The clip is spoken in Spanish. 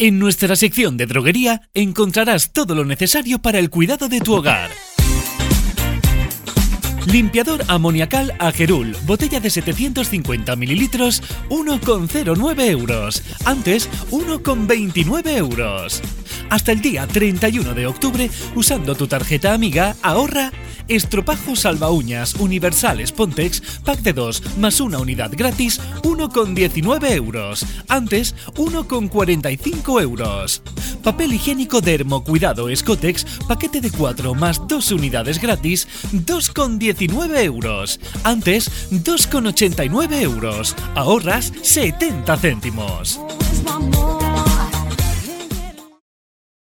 En nuestra sección de droguería encontrarás todo lo necesario para el cuidado de tu hogar. Limpiador amoniacal Agerul, botella de 750 mililitros, 1,09 euros. Antes, 1,29 euros. Hasta el día 31 de octubre, usando tu tarjeta amiga, ahorra estropajo salva uñas universales Pontex, pack de 2 más una unidad gratis, 1,19 euros. Antes, 1,45 euros. Papel higiénico Dermocuidado Scotex, paquete de 4 más 2 unidades gratis, 2,19 euros. Antes, 2,89 euros. Ahorras 70 céntimos.